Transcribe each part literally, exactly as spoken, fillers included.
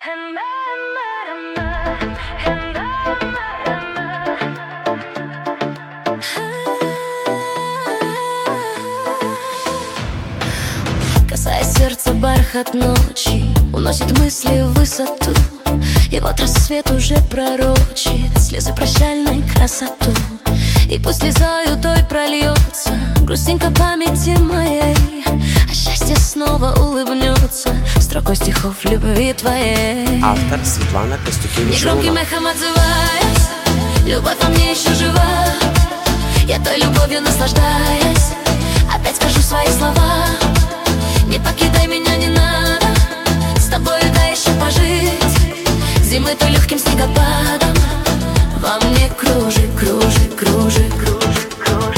Касаясь сердца, бархат ночи уносит мысли в высоту. И вот рассвет уже пророчит слезы прощальной красоту. И пусть слезою той прольется грустинка памяти моей, а счастье снова улыбнется строкой стихов любви твоей. Автор Светлана Костюкевич. Негромким эхом отзываясь, любовь во мне еще жива. Я той любовью наслаждаясь, опять скажу свои слова. Не покидай меня, не надо, с тобой дай еще пожить. Зимы то легким снегопадом во мне кружит, кружит, кружит, кружит, кружит.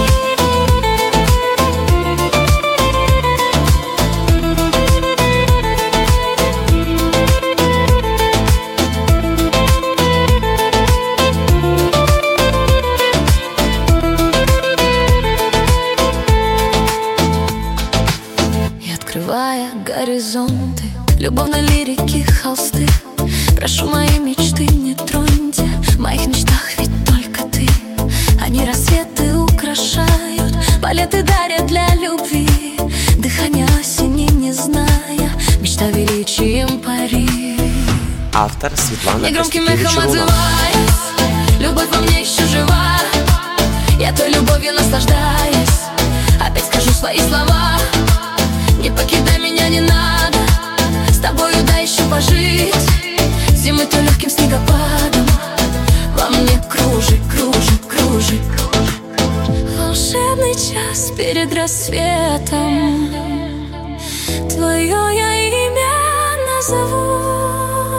И открывая горизонты любовной лирики холсты, прошу мои мечты не троньте. В моих мечтах ведь только ты. Они рассветы украшают, полеты дарят для любви. Дыхание осени не зная, мечта величием пари. Автор Светлана Негромким Костюкевич. эхом отзываясь, любовь во мне еще жива. Я той любовью наслаждаясь, опять скажу свои слова. Не покидай меня, не надо, с тобою дай еще пожить. Зимы то легким снегопадом во мне кружит, кружит, кружит. Волшебный час перед рассветом, твое я имя назову.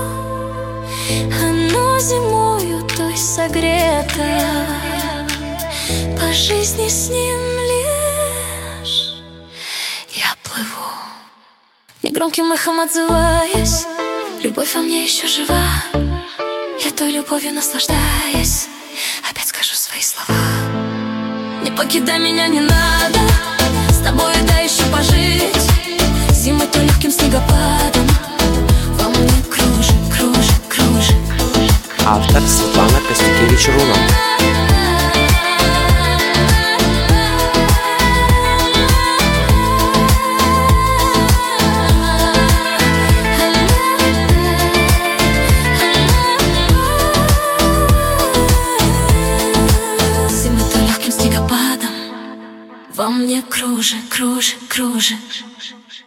Оно зимою той согрето, по жизни с ним лишь я плыву. Негромким эхом отзываясь, любовь во мне еще жива. Я той любовью наслаждаясь, опять скажу свои слова. Не покидай меня, не надо, с тобой дай еще пожить. Зимой то легким снегопадом во мне кружит, кружит, кружит, кружит. Автор Светлана Костюкевич Руна. Во мне кружит, кружит, кружит.